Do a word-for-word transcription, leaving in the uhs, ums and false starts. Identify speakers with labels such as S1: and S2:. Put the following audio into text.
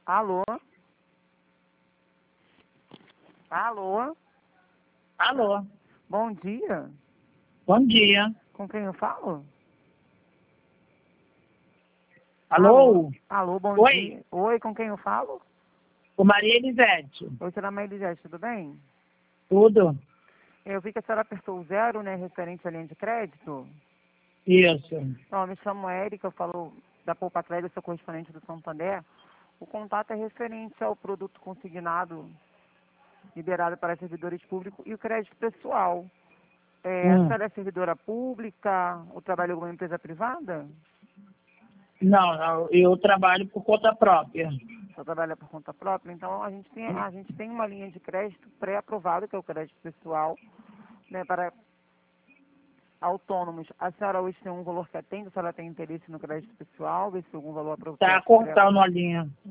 S1: Alô? Alô?
S2: Alô?
S1: Bom dia.
S2: Bom dia.
S1: Com quem eu falo?
S2: Alô?
S1: Alô, Alô, bom
S2: Oi?
S1: dia. Oi, com quem eu falo?
S2: Com Maria Elisete.
S1: Oi, senhora Maria Elisete, tudo bem?
S2: Tudo?
S1: Eu vi que a senhora apertou o zero, né, referente à linha de crédito.
S2: Isso.
S1: Então, eu me chamo Érica, eu falo da Poupa Atleta, sou correspondente do Santander. O contato é referente ao produto consignado liberado para servidores públicos e o crédito pessoal. É, a
S2: Hum.
S1: senhora é servidora pública ou trabalha em alguma empresa privada?
S2: Não, não, eu trabalho por conta própria.
S1: Só trabalha por conta própria? Então, a gente tem, a gente tem uma linha de crédito pré-aprovada, que é o crédito pessoal, né, para autônomos. A senhora hoje tem um valor que atende, a senhora tem interesse no crédito pessoal, ver se tem algum valor apro-
S2: Tá
S1: pré-
S2: cortando a linha.